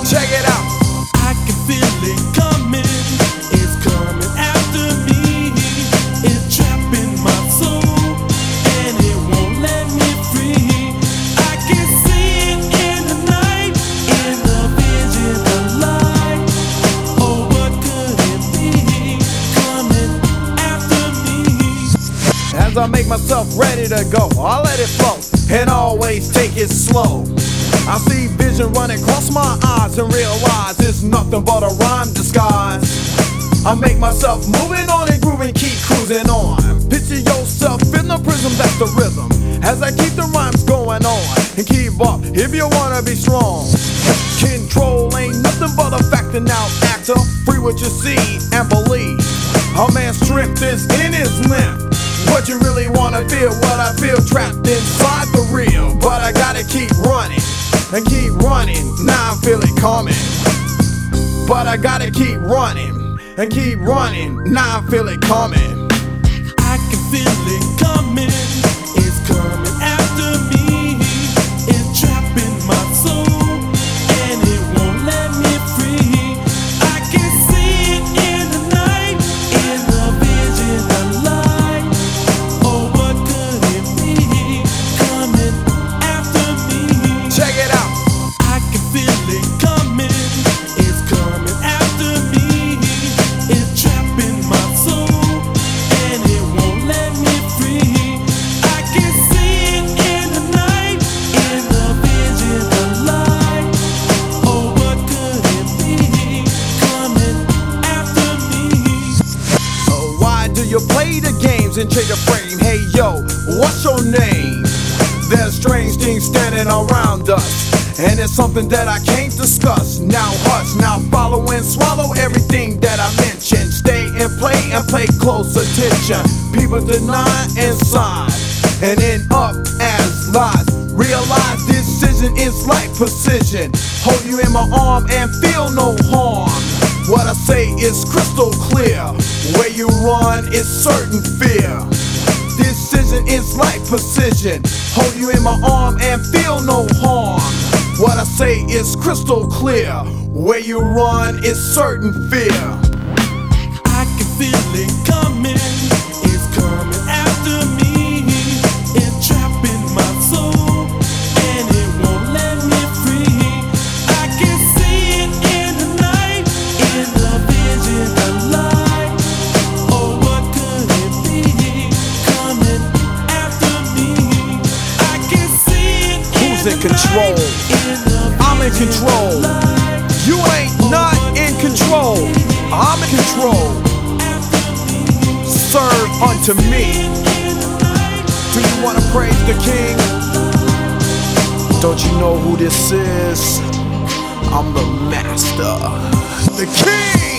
Check it out. I can feel it coming. It's coming after me. It's trapping my soul, and it won't let me free. I can see it in the night, in the vision of light. Oh, what could it be? Coming after me. As I make myself ready to go, I let it flow and always take it slow. I see vision running across my eyes and realize it's nothing but a rhyme disguise. I make myself moving on and grooving, keep cruising on. Picture yourself in the prism, that's the rhythm. As I keep the rhymes going on and keep up if you wanna be strong. Control ain't nothing but a factor now, actor. Free what you see and believe. A man's strength is in his limb. What you really wanna feel, what I feel trapped inside the real. But I gotta keep running and keep running, now I feel it coming. But I gotta keep running and keep running, now I feel it coming. I can feel it coming. It's coming after me. It's trapping my soul, and it won't let me free. I can see it in the night, in the vision of light. Oh, what could it be? Coming after me. Check it out. I can feel it coming. It's coming after me. It's trapping my soul, and it won't let me free. I can see it in the night, in the vision of light. Oh, what could it be? Coming after me. Why do you play the games and change your frame? Hey yo, what's your name? There's strange things standing around us, and it's something that I can't discuss. Now hush, now follow and swallow everything that I mentioned. Stay and pay close attention. People deny inside and end up as lies. Realize decision is like precision. Hold you in my arm and feel no harm. What I say is crystal clear. Where you run is certain fear. Decision is like precision. Hold you in my arm and feel no harm. What I say is crystal clear. Where you run is certain fear. I can feel it coming. It's coming after me. It's trapping my soul, and it won't let me free. I can see it in the night, in the vision of light. Oh, what could it be? Coming after me. I can see it. Who's in control? I'm in control. You ain't not in control. I'm in control. Serve unto me. Do you wanna praise the King? Don't you know who this is? I'm the master, the King.